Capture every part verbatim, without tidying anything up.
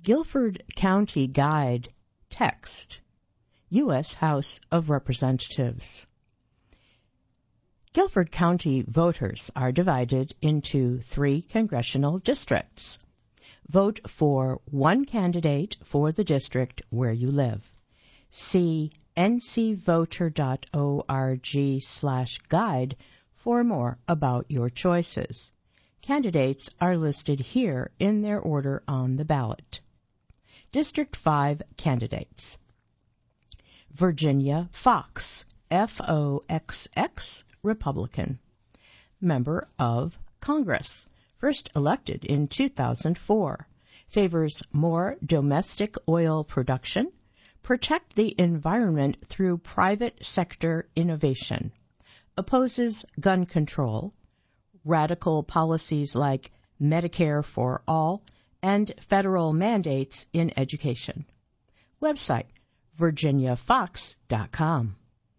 Guilford County Guide text, U S House of Representatives. Guilford County voters are divided into three congressional districts. Vote for one candidate for the district where you live. See n c voter dot org slash guide for more about your choices. Candidates are listed here in their order on the ballot. District five candidates. Virginia Foxx, F O X X, Republican. Member of Congress, first elected in two thousand four. Favors more domestic oil production. Protect the environment through private sector innovation. Opposes gun control. Radical policies like Medicare for all and federal mandates in education. Website, virginia fox dot com.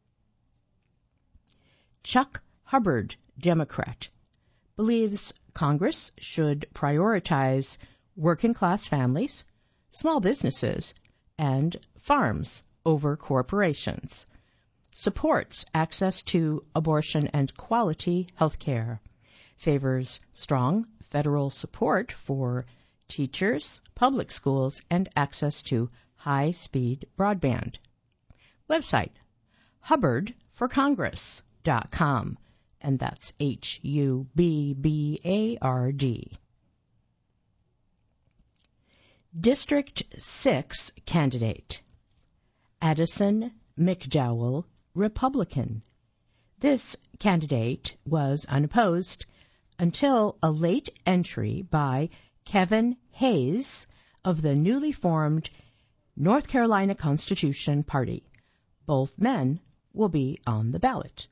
Chuck Hubbard, Democrat, believes Congress should prioritize working-class families, small businesses, and farms over corporations. Supports access to abortion and quality health care. Favors strong federal support for teachers, public schools, and access to high-speed broadband. Website, hubbard for congress dot com, and that's H U B B A R D. District six candidate, Addison McDowell, Republican. This candidate was unopposed until a late entry by Kevin Hayes of the newly formed North Carolina Constitution Party. Both men will be on the ballot.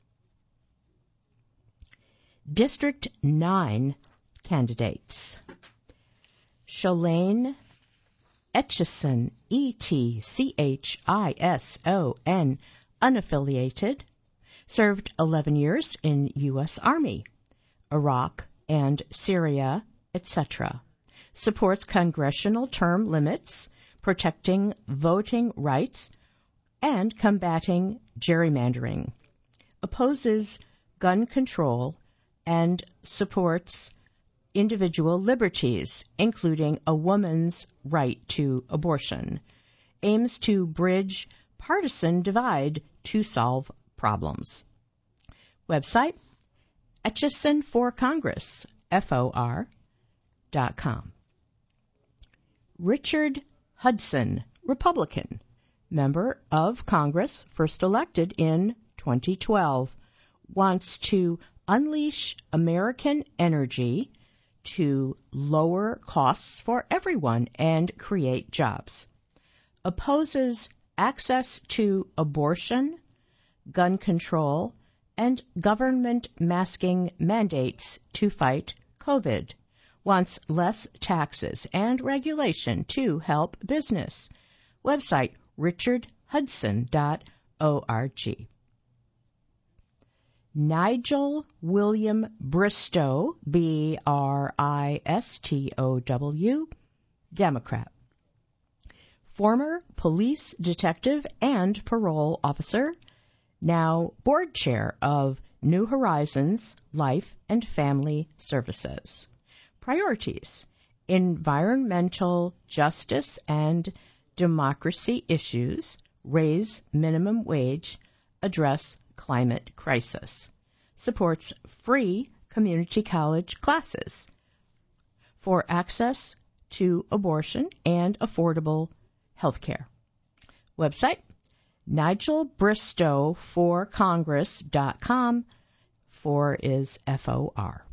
District nine candidates. Shalane Etchison, E T C H I S O N, unaffiliated, served eleven years in U S Army, Iraq and Syria, et cetera. Supports congressional term limits, protecting voting rights, and combating gerrymandering. Opposes gun control and supports individual liberties, including a woman's right to abortion. Aims to bridge partisan divide to solve problems. Website, Etchison for Congress, F O R, dot com. Richard Hudson, Republican, member of Congress, first elected in twenty twelve, wants to unleash American energy to lower costs for everyone and create jobs. Opposes access to abortion, gun control, and government masking mandates to fight COVID. Wants less taxes and regulation to help business. Website, richard hudson dot org. Nigel William Bristow, B R I S T O W, Democrat. Former police detective and parole officer, now board chair of New Horizons Life and Family Services. Priorities: environmental justice and democracy issues, raise minimum wage, address climate crisis. Supports free community college classes for access to abortion and affordable health care. Website, nigel bristow for congress dot com. Four is F O R.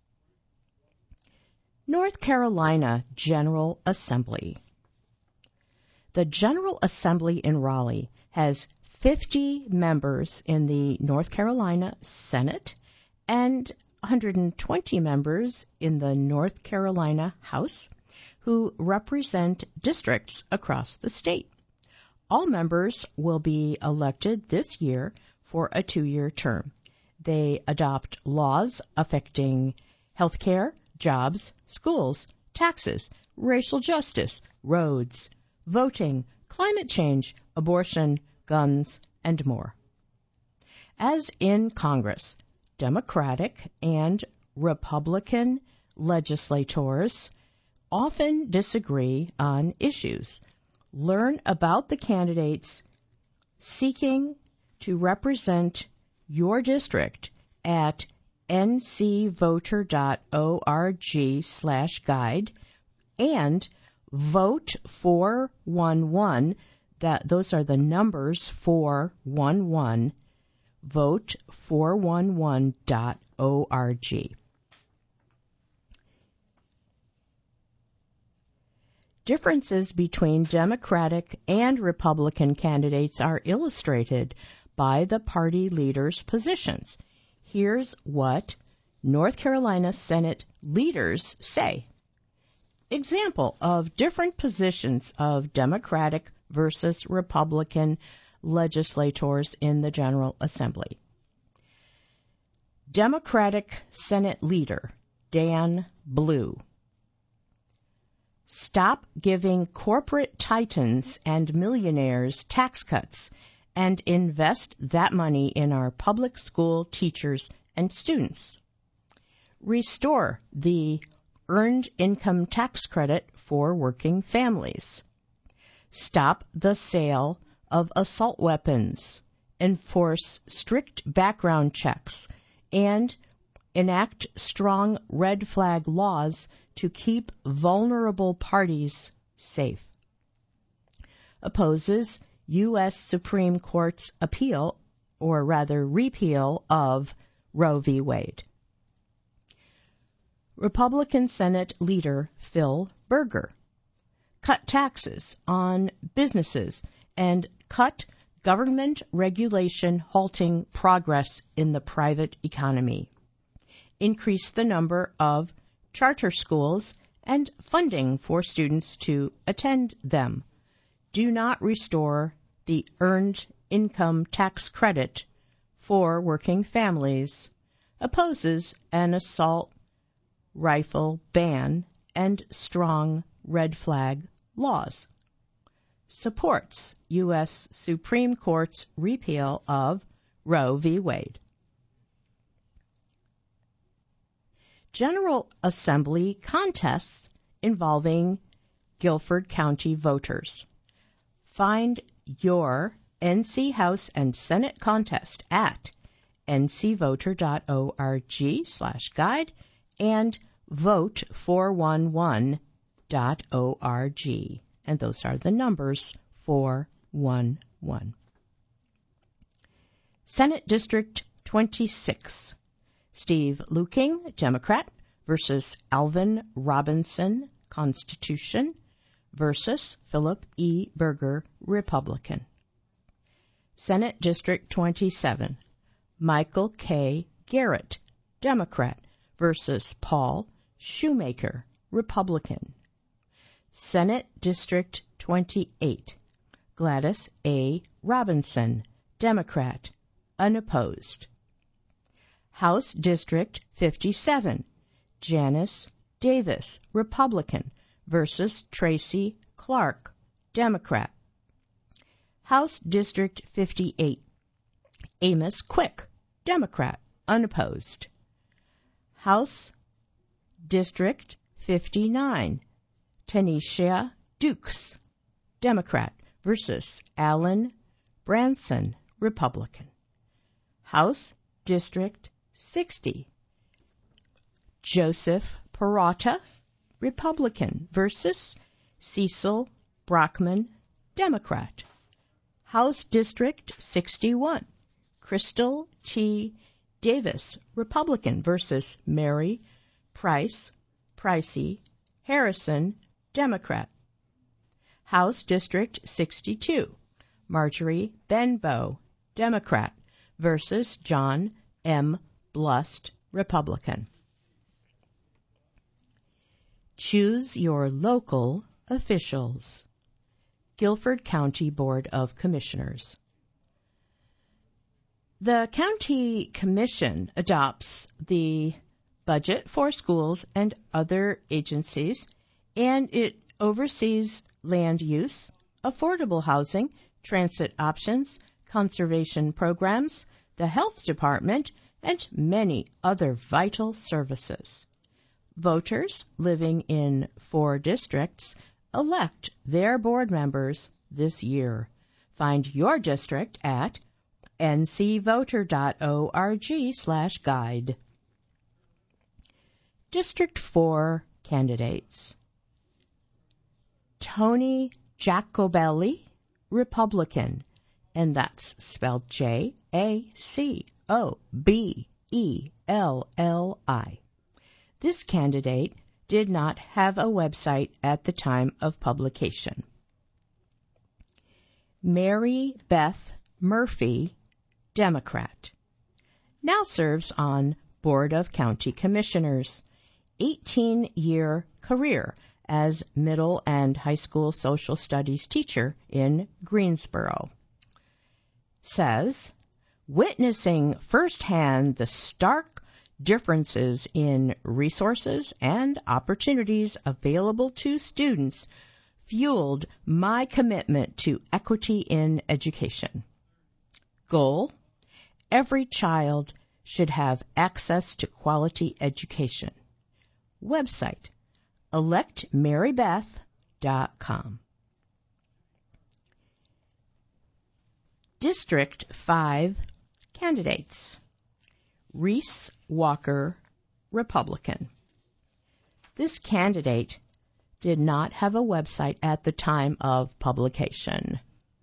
North Carolina General Assembly. The General Assembly in Raleigh has fifty members in the North Carolina Senate and one hundred twenty members in the North Carolina House who represent districts across the state. All members will be elected this year for a two-year term. They adopt laws affecting health care, jobs, schools, taxes, racial justice, roads, voting, climate change, abortion, guns, and more. As in Congress, Democratic and Republican legislators often disagree on issues. Learn about the candidates seeking to represent your district at ncvoter.org slash guide and vote four one one. That those are the numbers four one one. vote four one one dot org. Differences between Democratic and Republican candidates are illustrated by the party leaders' positions. Here's what North Carolina Senate leaders say. Example of different positions of Democratic versus Republican legislators in the General Assembly. Democratic Senate Leader Dan Blue. Stop giving corporate titans and millionaires tax cuts and invest that money in our public school teachers and students. Restore the Earned Income Tax Credit for working families. Stop the sale of assault weapons. Enforce strict background checks and enact strong red flag laws to keep vulnerable parties safe. Opposes U S Supreme Court's appeal, or rather repeal, of Roe v. Wade. Republican Senate Leader Phil Berger. Cut taxes on businesses and cut government regulation halting progress in the private economy. Increase the number of charter schools and funding for students to attend them. Do not restore the Earned Income Tax Credit for working families. Opposes an assault rifle ban and strong red flag laws. Supports U S Supreme Court's repeal of Roe v. Wade. General Assembly contests involving Guilford County voters. Find your N C House and Senate contest at ncvoter.org slash guide and vote four one one dot org. And those are the numbers four one one. Senate District twenty-six. Steve Luking, Democrat, versus Alvin Robinson, Constitution, versus Philip E. Berger, Republican. Senate District twenty-seven. Michael K. Garrett, Democrat, versus Paul Shoemaker, Republican. Senate District twenty-eight. Gladys A. Robinson, Democrat, unopposed. House District fifty-seven. Janice Davis, Republican, versus Tracy Clark, Democrat. House District fifty-eight. Amos Quick, Democrat, unopposed. House District fifty-nine. Tanisha Dukes, Democrat, versus Alan Branson, Republican. House District sixty. Joseph Peralta, Republican, versus Cecil Brockman, Democrat. House District sixty-one. Crystal T. Davis, Republican, versus Mary Price, Pricey, Harrison, Democrat. House District sixty-two. Marjorie Benbow, Democrat, versus John M. Blust, Republican. Choose your local officials. Guilford County Board of Commissioners. The County Commission adopts the budget for schools and other agencies and it oversees land use, affordable housing, transit options, conservation programs, the health department, and many other vital services. Voters living in four districts elect their board members this year. Find your district at ncvoter.org slash guide. District four candidates. Tony Jacobelli, Republican, and that's spelled J A C O B E L L I. This candidate did not have a website at the time of publication. Mary Beth Murphy, Democrat, now serves on Board of County Commissioners, eighteen-year career as middle and high school social studies teacher in Greensboro. Says, witnessing firsthand the stark differences in resources and opportunities available to students fueled my commitment to equity in education. Goal: every child should have access to quality education. Website: elect mary beth dot com. District five candidates. Reese Walker, Republican. This candidate did not have a website at the time of publication.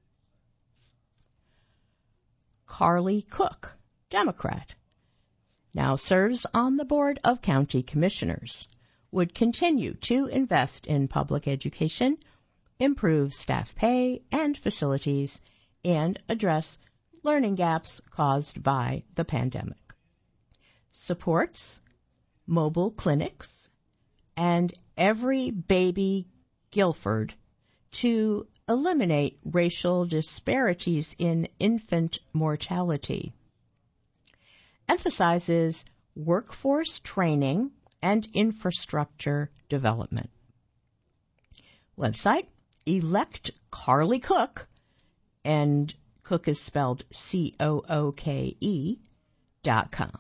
Carly Cook, Democrat, now serves on the Board of County Commissioners, would continue to invest in public education, improve staff pay and facilities, and address learning gaps caused by the pandemic. Supports mobile clinics and Every Baby Guilford to eliminate racial disparities in infant mortality. Emphasizes workforce training and infrastructure development. Website: elect Carly Cook, and Cook is spelled C O O K E, dot com.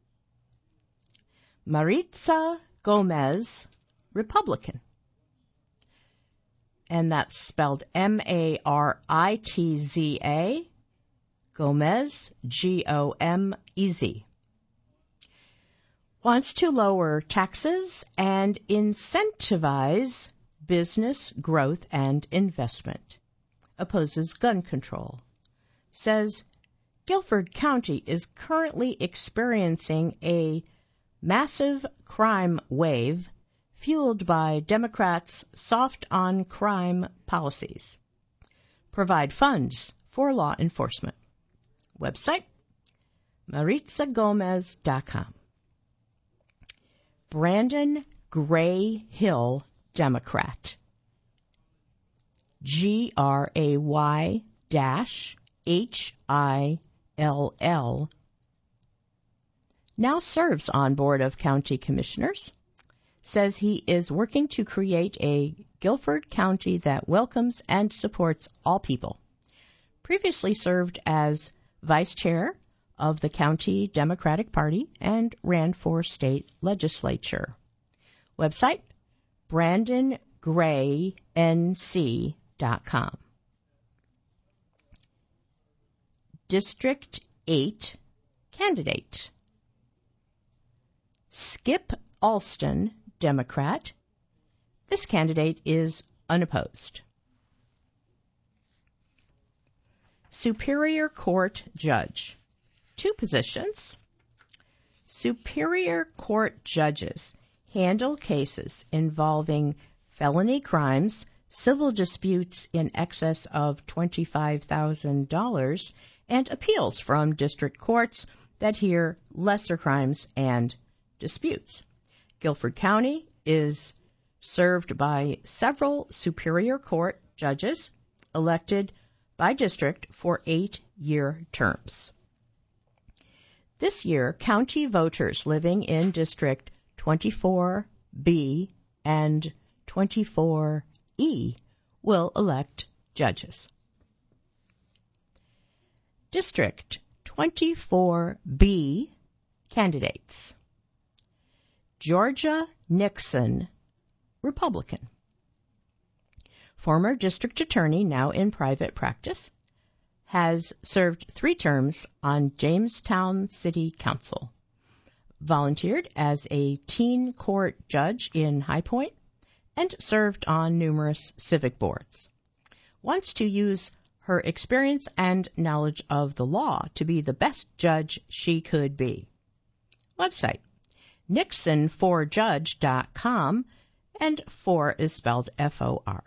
Maritza Gomez, Republican, and that's spelled M A R I T Z A, Gomez, G O M E Z. Wants to lower taxes and incentivize business growth and investment. Opposes gun control. Says Guilford County is currently experiencing a massive crime wave fueled by Democrats' soft-on-crime policies. Provide funds for law enforcement. Website: maritza gomez dot com. Brandon Gray Hill, Democrat. G R A Y dash H I L L. Now serves on Board of County Commissioners. Says he is working to create a Guilford County that welcomes and supports all people. Previously served as vice chair of the County Democratic Party and ran for state legislature. Website: brandon gray n c dot com. District eight candidate. Skip Alston, Democrat. This candidate is unopposed. Superior Court Judge. Two positions. Superior Court judges handle cases involving felony crimes, civil disputes in excess of twenty-five thousand dollars, and appeals from district courts that hear lesser crimes and disputes. Guilford County is served by several Superior Court judges elected by district for eight-year terms. This year, county voters living in District twenty-four B and twenty-four E will elect judges. District twenty-four B candidates. Georgia Nixon, Republican. Former district attorney, now in private practice, has served three terms on Jamestown City Council. Volunteered as a teen court judge in High Point and served on numerous civic boards. Wants to use her experience and knowledge of the law to be the best judge she could be. Website, nixon for judge dot com, and four is spelled F O R.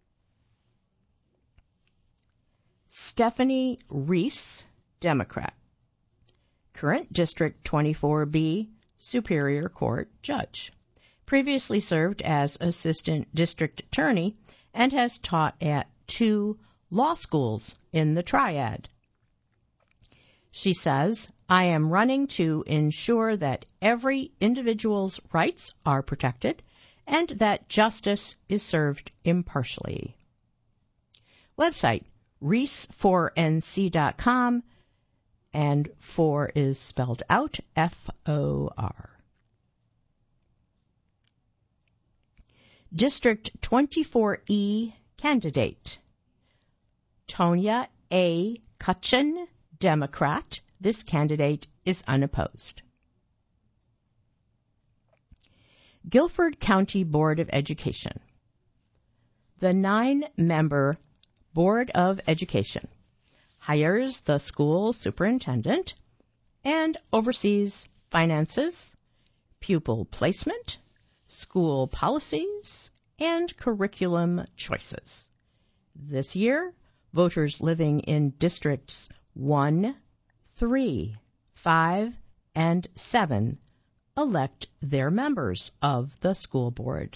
Stephanie Reese, Democrat. Current District twenty-four B Superior Court Judge. Previously served as Assistant District Attorney and has taught at two law schools in the Triad. She says, I am running to ensure that every individual's rights are protected and that justice is served impartially. Website, reese four N C dot com, and four is spelled out F O R. District twenty-four E candidate. Tonya A. Cutchin, Democrat. This candidate is unopposed. Guilford County Board of Education. The nine-member Board of Education hires the school superintendent and oversees finances, pupil placement, school policies, and curriculum choices. This year, voters living in districts one, three, five, and seven elect their members of the school board.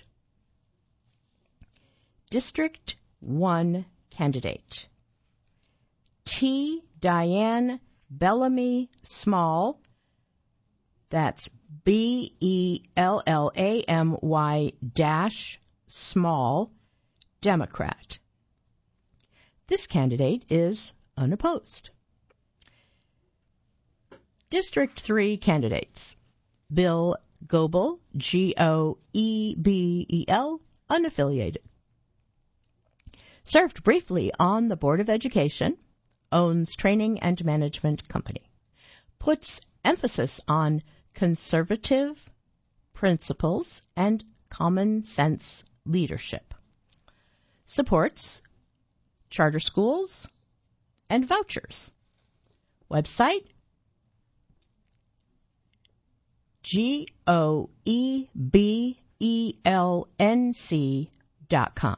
District one candidate. T. Diane Bellamy Small, that's B E L L A M Y dash Small, Democrat. This candidate is unopposed. District three candidates. Bill Goebel, G O E B E L, unaffiliated. Served briefly on the Board of Education, owns training and management company. Puts emphasis on conservative principles and common sense leadership. Supports charter schools and vouchers. Website, G O E B E L N C dot com.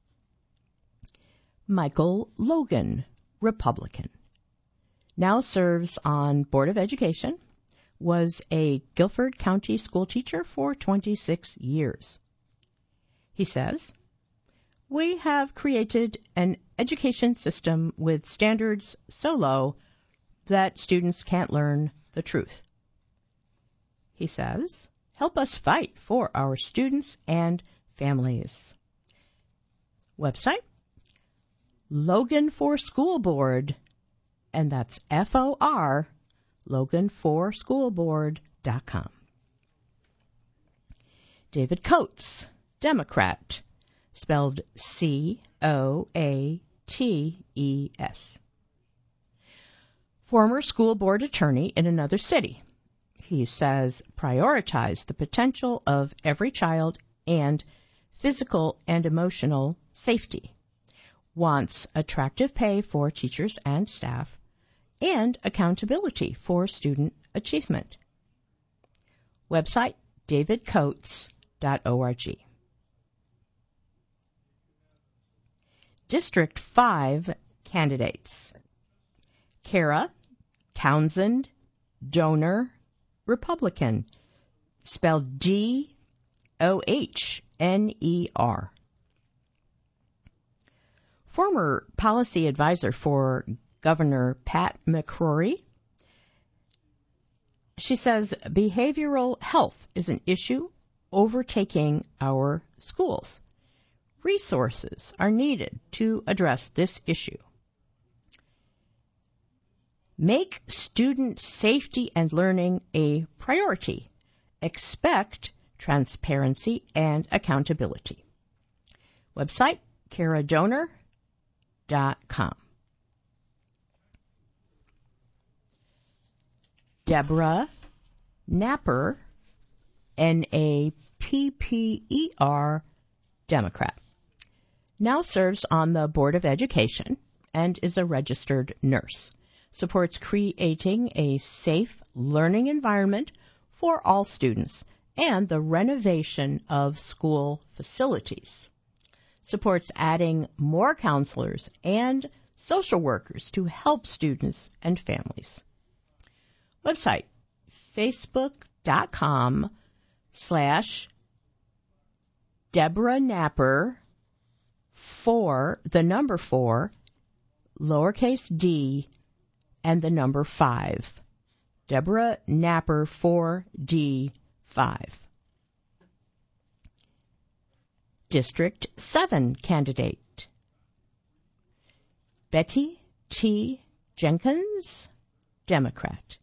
Michael Logan, Republican. Now serves on Board of Education, was a Guilford County school teacher for twenty-six years. He says, we have created an education system with standards so low that students can't learn the truth. He says, help us fight for our students and families. Website, Logan for School Board, and that's F O R, logan for school board dot com. David Coates, Democrat, spelled C O A T E S. Former school board attorney in another city. He says prioritize the potential of every child and physical and emotional safety. Wants attractive pay for teachers and staff and accountability for student achievement. Website, david coates dot org. District five candidates. Kara Townsend Donor, Republican, spelled D O H N E R. Former policy advisor for Governor Pat McCrory. She says behavioral health is an issue overtaking our schools. resources are needed to address this issue. Make student safety and learning a priority. Expect transparency and accountability. Website, kara donor dot com. Deborah Napper, N A P P E R, Democrat, now serves on the Board of Education and is a registered nurse. Supports creating a safe learning environment for all students and the renovation of school facilities. Supports adding more counselors and social workers to help students and families. Website, facebook.com slash Deborah Napper for the number four, lowercase d, and the number five. Deborah Napper four D five. District seven candidate, Betty T. Jenkins, Democrat.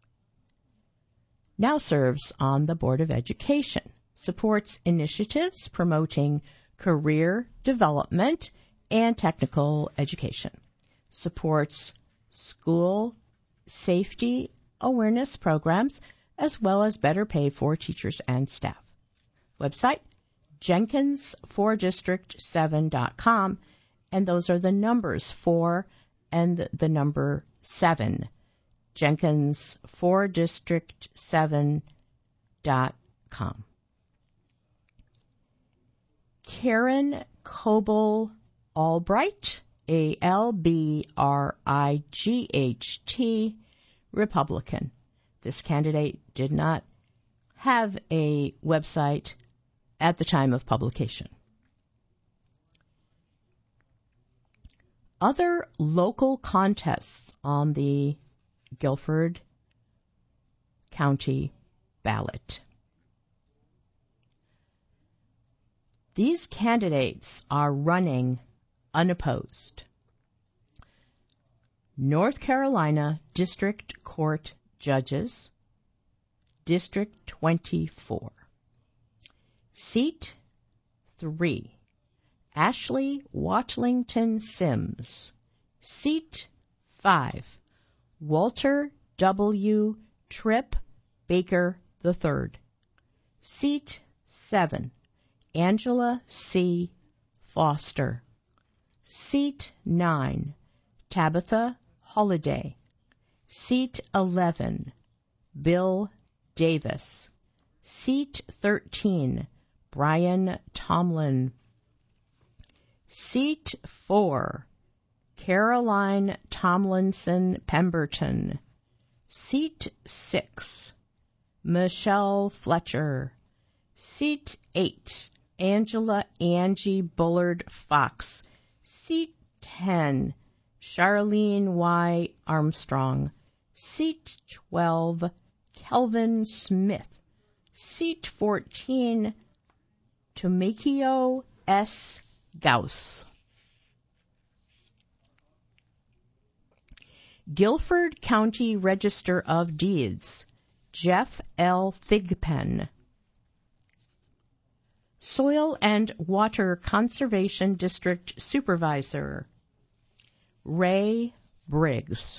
Now serves on the Board of Education. Supports initiatives promoting career development and technical education. Supports school safety awareness programs as well as better pay for teachers and staff. Website, jenkins for district seven dot com, and those are the numbers four and the number seven. jenkins for district seven dot com. Karen Coble Albright, A L B R I G H T, Republican. This candidate did not have a website at the time of publication. Other local contests on the Guilford County ballot. These candidates are running unopposed. North Carolina District Court Judges, District twenty-four. Seat three, Ashley Watlington Sims. Seat five, Walter W. Tripp Baker the third. Seat seven, Angela C. Foster. Seat nine, Tabitha Holliday. Seat eleven, Bill Davis. Seat thirteen, Brian Tomlin. Seat four, Caroline Tomlinson Pemberton. Seat six, Michelle Fletcher. Seat eight, Angela Angie Bullard Fox. Seat ten, Charlene Y. Armstrong. Seat twelve, Kelvin Smith. Seat fourteen, Tomikio S. Gauss. Guilford County Register of Deeds, Jeff L. Thigpen. Soil and Water Conservation District Supervisor, Ray Briggs.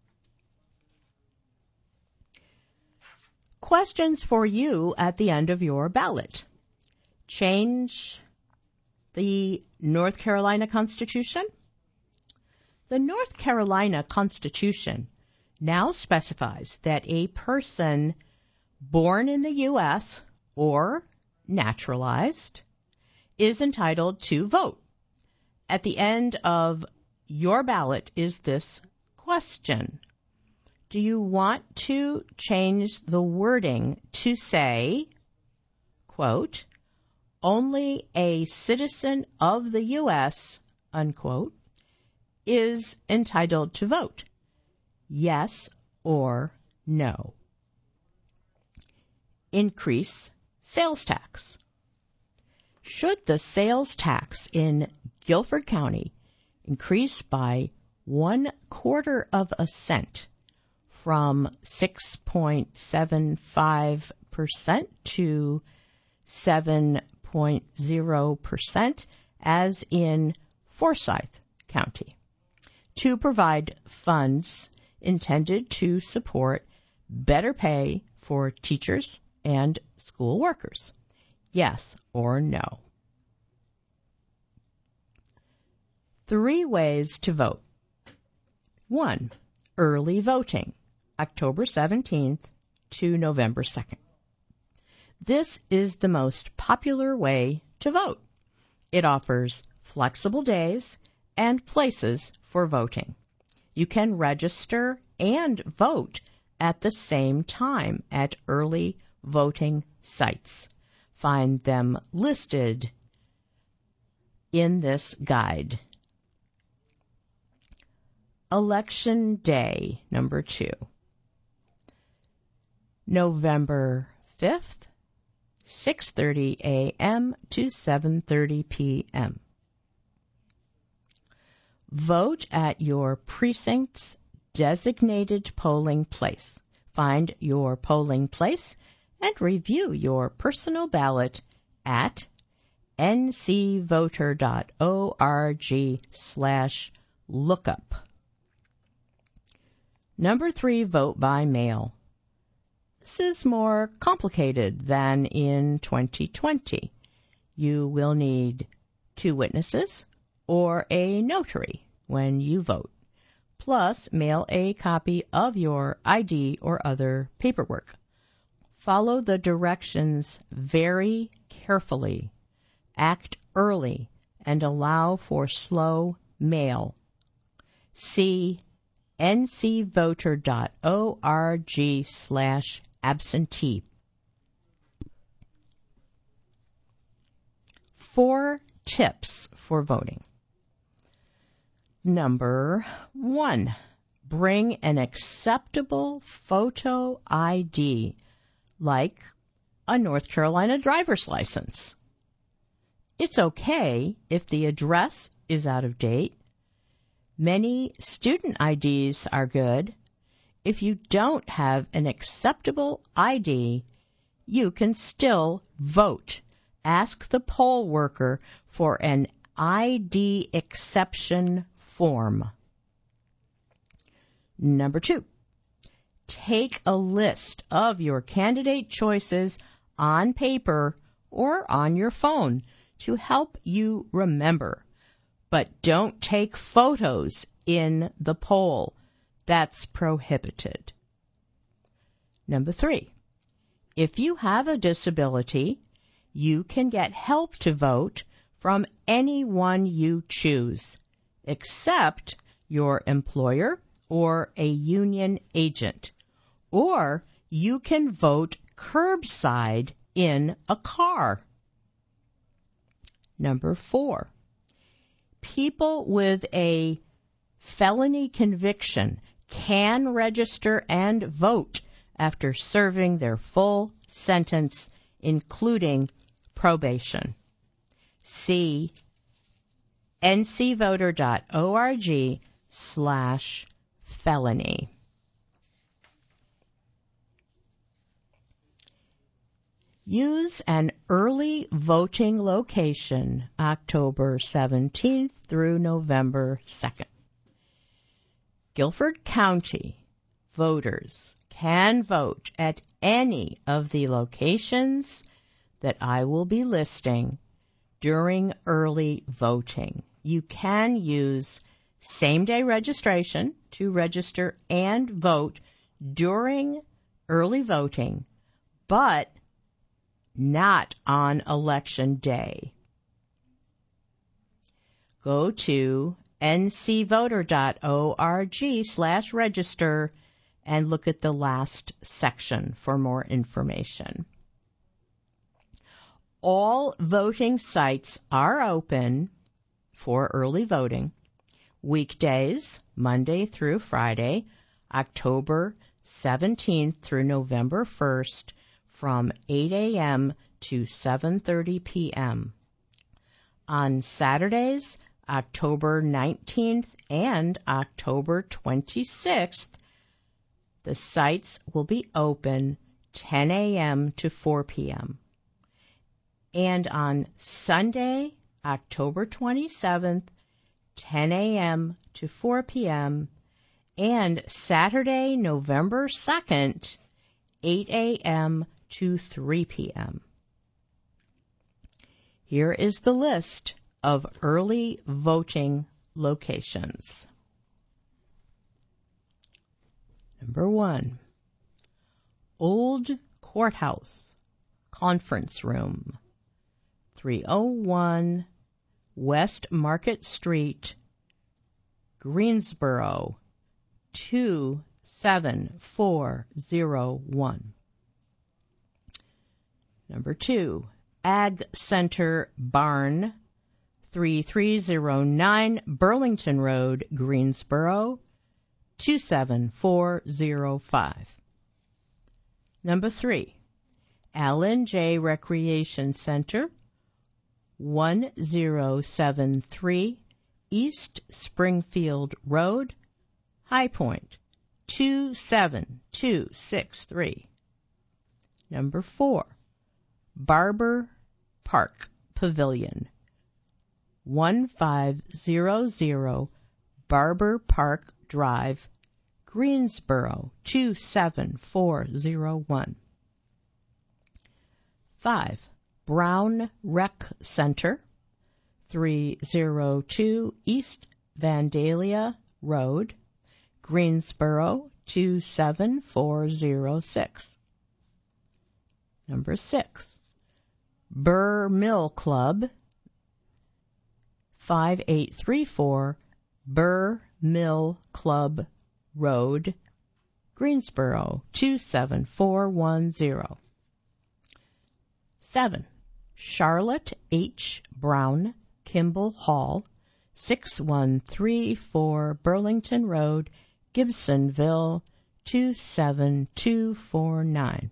Questions for you at the end of your ballot. Change the North Carolina Constitution? The North Carolina Constitution now specifies that a person born in the U S or naturalized is entitled to vote. At the end of your ballot is this question. Do you want to change the wording to say, quote, only a citizen of the U S, unquote, is entitled to vote? Yes or no. Increase sales tax. Should the sales tax in Guilford County increase by one quarter of a cent from six point seven five percent to seven point zero percent as in Forsyth County, to provide funds intended to support better pay for teachers and school workers? Yes or no? Three ways to vote. One, early voting, October seventeenth to November second. This is the most popular way to vote. It offers flexible days and places for voting. You can register and vote at the same time at early voting sites. Find them listed in this guide. Election Day, number two. November fifth, six thirty a.m. to seven thirty p.m. Vote at your precinct's designated polling place. Find your polling place and review your personal ballot at ncvoter.org slash lookup. Number three, vote by mail. This is more complicated than in twenty twenty. You will need two witnesses or a notary when you vote. Plus, mail a copy of your I D or other paperwork. Follow the directions very carefully. Act early and allow for slow mail. See ncvoter.org slash absentee. Four tips for voting. Number one, bring an acceptable photo I D, like a North Carolina driver's license. It's okay if the address is out of date. Many student I Ds are good. If you don't have an acceptable I D, you can still vote. Ask the poll worker for an I D exception form. Number two, take a list of your candidate choices on paper or on your phone to help you remember. But don't take photos in the poll. That's prohibited. Number three, if you have a disability, you can get help to vote from anyone you choose, except your employer or a union agent. Or you can vote curbside in a car. Number four, people with a felony conviction can register and vote after serving their full sentence, including probation. See ncvoter.org slash felony. Use an early voting location October seventeenth through November second. Guilford County voters can vote at any of the locations that I will be listing during early voting. You can use same-day registration to register and vote during early voting, but not on election day. Go to ncvoter.org slash register and look at the last section for more information. All voting sites are open for early voting weekdays, Monday through Friday, October seventeenth through November first, from eight a.m. to seven thirty p.m. On Saturdays, October nineteenth and October twenty-sixth, the sites will be open ten a.m. to four p.m. And on Sunday, October twenty-seventh, ten a.m. to four p.m., and Saturday, November second, eight a.m. to three p.m. Here is the list of early voting locations. Number one, Old Courthouse Conference Room, three oh one West Market Street, Greensboro, two seven four zero one. Number two, Ag Center Barn, thirty-three oh nine Burlington Road, Greensboro, two seven four zero five. Number three, Allen J. Recreation Center, one oh seven three East Springfield Road, High Point, two seven two six three. Number four, Barber Park Pavilion, one five zero zero Barber Park Drive, Greensboro, two seven four zero one. Five, Brown Rec Center, three oh two East Vandalia Road, Greensboro, two seven four zero six. Number six, Burr Mill Club, five eight three four Burr Mill Club Road, Greensboro, two seven four one zero. Seven, Charlotte H. Brown Kimball Hall, six one three four Burlington Road, Gibsonville, two seven two four nine.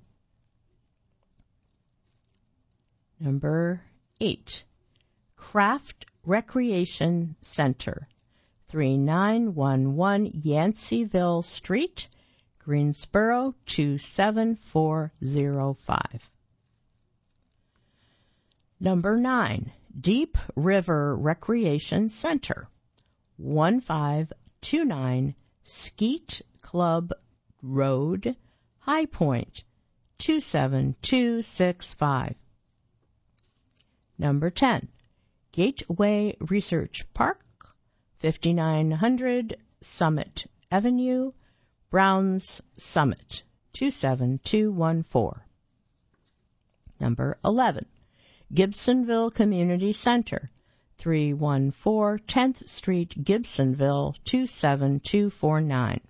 Number eight, Craft Recreation Center, thirty-nine eleven Yanceyville Street, Greensboro, two seven four zero five. Number nine, Deep River Recreation Center, one five two nine Skeet Club Road, High Point, two seven two six five. Number ten, Gateway Research Park, fifty-nine hundred Summit Avenue, Browns Summit, two seven two one four. Number eleven, Gibsonville Community Center, three one four tenth Street, Gibsonville, two seven two four nine.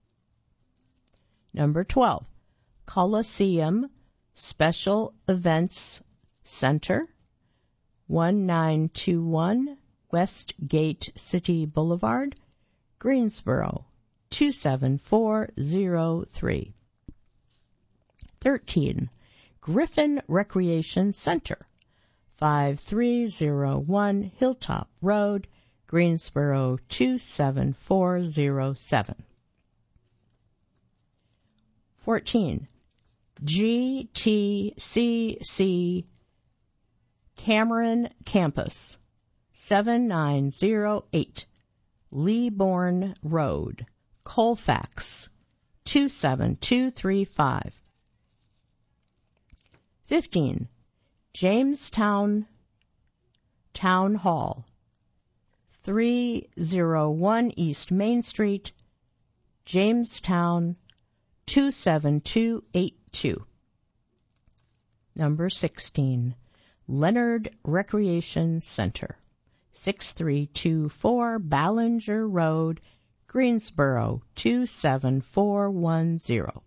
Number twelve, Coliseum Special Events Center, one nine two one Westgate City Boulevard, Greensboro, two seven four zero three. thirteen, Griffin Recreation Center, five three zero one Hilltop Road, Greensboro, two seven four zero seven. fourteen, G T C C Cameron Campus, seven nine zero eight Leeborn Road, Colfax, two seven two three five. fifteen, Jamestown Town Hall, three oh one East Main Street, Jamestown, two seven two eight two. Number sixteen, Leonard Recreation Center, six three two four Ballinger Road, Greensboro, two seven four one zero.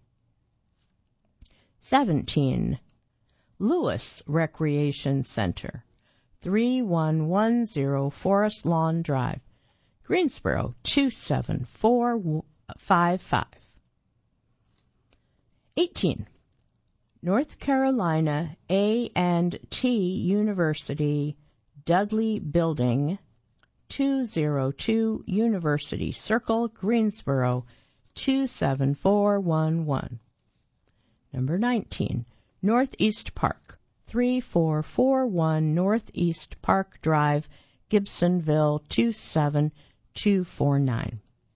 seventeen, Lewis Recreation Center, three one one zero Forest Lawn Drive, Greensboro, two seven four five five. eighteen, North Carolina A and T University Dudley Building, two oh two University Circle, Greensboro, two seven four one one. Number nineteen, Northeast Park, three four four one Northeast Park Drive, Gibsonville, two seven two four nine.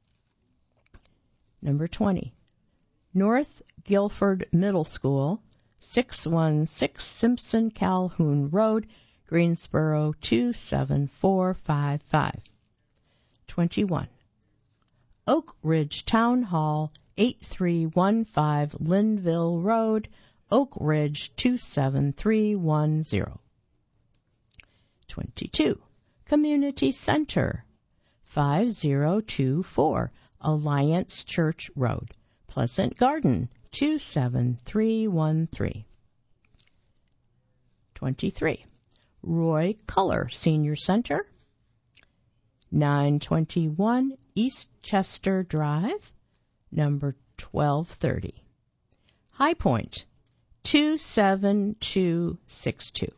Number twenty, North Guilford Middle School, six one six Simpson Calhoun Road, Greensboro, two seven four five five. twenty-one, Oak Ridge Town Hall, eight three one five Linville Road, Oak Ridge, two seven three one zero. twenty-two, Community Center, five oh two four Alliance Church Road, Pleasant Garden, two seven three one three. twenty-three, Roy Culler Senior Center, nine twenty-one East Chester Drive, number twelve thirty. High Point, two seven two six two.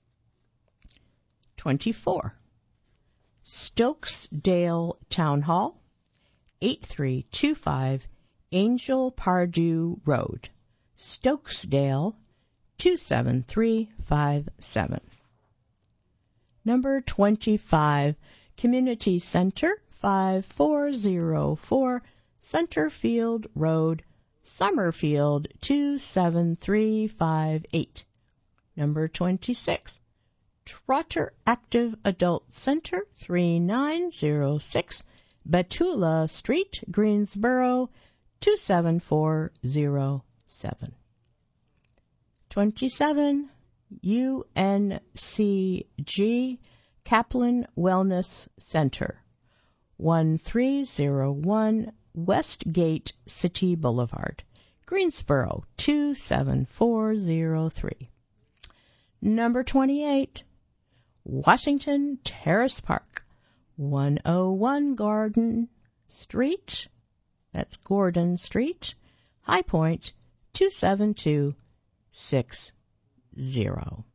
twenty-four, Stokesdale Town Hall, eight three two five Angel Pardue Road, Stokesdale, two seven three five seven. Number twenty-five, Community Center, five four oh four Centerfield Road, Summerfield, two seven three five eight. Number twenty-six, Trotter Active Adult Center, three nine oh six Betula Street, Greensboro, two seven four oh seven. twenty-seven, U N C G Kaplan Wellness Center, one three oh one Westgate City Boulevard, Greensboro, two seven four oh three. Number twenty-eight, Washington Terrace Park, one oh one Garden Street, that's Gordon Street, High Point, two seven two six zero.